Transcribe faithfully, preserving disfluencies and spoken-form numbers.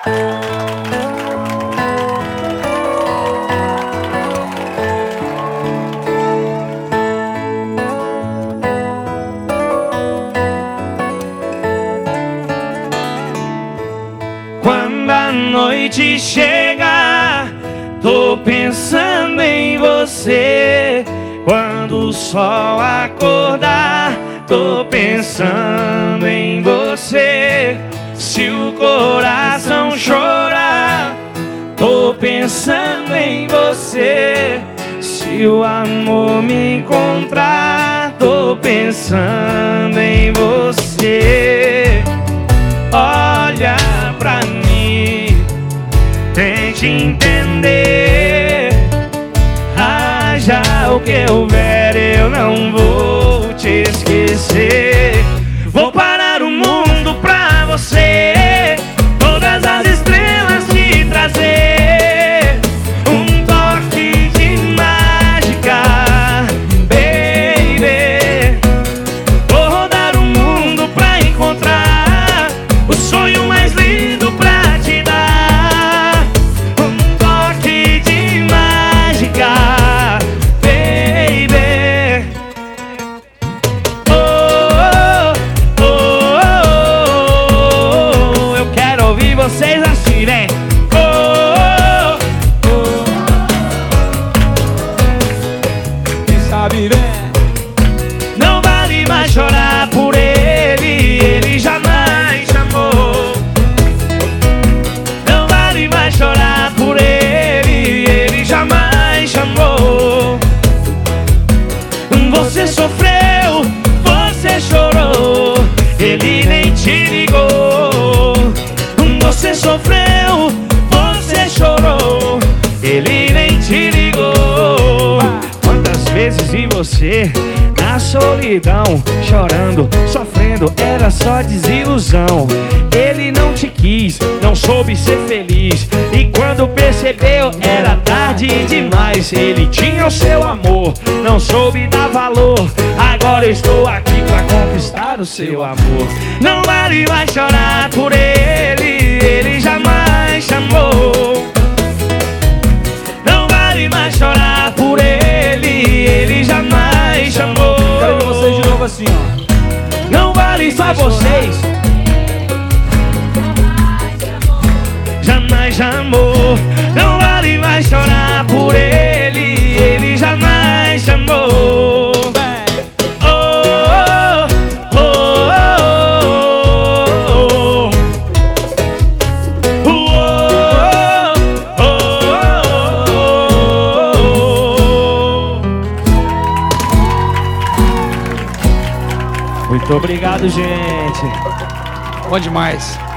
Quando a noite chega, tô pensando em você. Quando o sol acordar, tô pensando em você. Se o coração chorar, tô pensando em você. Se o amor me encontrar, tô pensando em você. Olha pra mim, tente entender. Haja o que houver, eu não vou te esquecer. Vou parar o mundo pra você, todas as estrelas te trazer. Um toque de mágica, baby. Vou rodar o mundo pra encontrar o sonho mais lindo pra te dar. Um toque de mágica, baby. Oh, oh, oh, oh. Eu quero ouvir vocês assim, né? Oh, oh. Quem sabe, né? Não vale mais chorar por ele, ele jamais chamou. Não vale mais chorar por ele, ele jamais chamou. Você sofreu, você chorou, ele nem te ligou. Você sofreu, você chorou, ele nem te ligou. Quantas vezes vi você na solidão, chorando, sofrendo, era só desilusão. Ele não te quis, não soube ser feliz, e quando percebeu era tarde demais. Ele tinha o seu amor, não soube dar valor. Agora eu estou aqui pra conquistar o seu amor. Não vale mais chorar por ele, ele jamais chamou. Não vale mais chorar por ele, ele jamais chamou. Quero ver vocês de novo assim, ó. Não vale só vocês. Jamais chamou. Não vale mais chorar por ele, ele jamais chamou. Oh, oh, oh, oh, oh, oh, oh. Muito obrigado, gente. Bom demais.